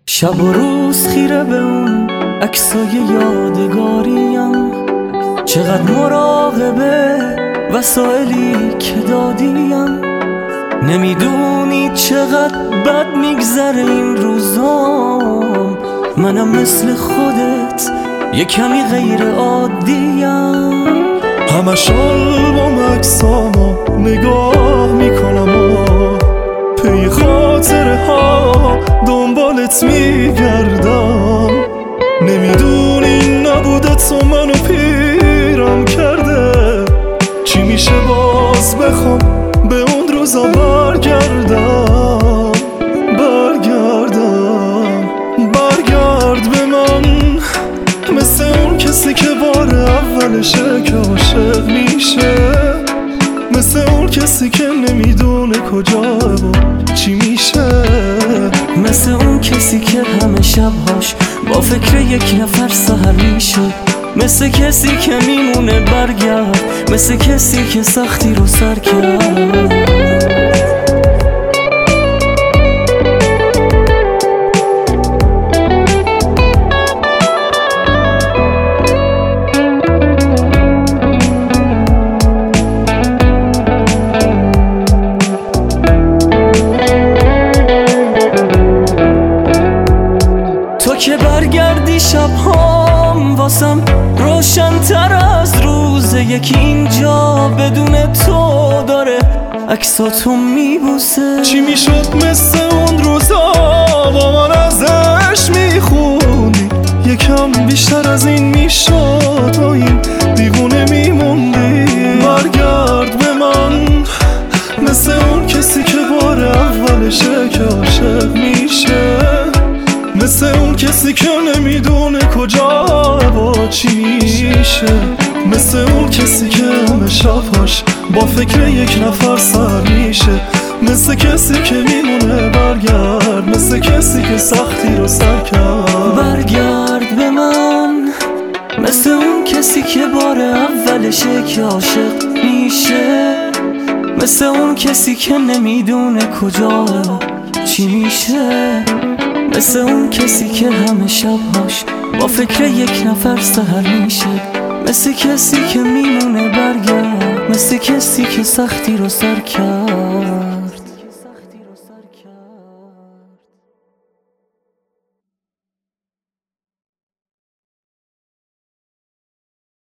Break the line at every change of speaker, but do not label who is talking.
شب و روز خیره به اون عکسای یادگاریم، چقدر مراقبه وسایلی که دادیم. نمیدونی چقدر بد میگذره این روزام، منم مثل خودت یه کمی غیر عادیم.
همش آلبوم عکسامو نگاه میکنم و پی خاطره ها دنبالت میگردم. نمیدونی نبوده تو منو پیرم کرده، چی میشه باز بخوام به اون روزا برگردم. برگرد به من، مثل اون کسی که بار اولشه که عاشق میشه، مثل اون کسی که نمیدونه کجاه و چی میشه،
مثل اون کسی که همه شبهاش با فکر یک نفر سحر میشه، مثل کسی که میمونه برگرد، مثل کسی که سختی رو سر کرد. تو که برگردی شبهام واسم روشن‌تر از روز یکی، اینجا بدون تو داره عکساتو میبوسه.
چی میشد مثل اون روزا با من ازش میخوندی، یکم بیشتر از این میشد با این دیوونه میموندی. برگرد به من، مثل اون کسی که بار اولشه که عاشق میشه، مثل اون کسی که نمیدونه کجا و چی میشه، مثل اون کسی که همه شبهاش با فکر یک نفر سر میشه، مثل کسی که میمونه برگرد، مثل کسی که سختی رو سر کرد.
برگرد به من، مثل اون کسی که بار اولشه که عاشق میشه، مثل اون کسی که نمیدونه کجا چی میشه، مثل اون کسی که همه شبهاش با فکر یک نفر سحر میشه، مثل کسی که میمونه برگرد، مثل کسی که سختی رو سر کرد.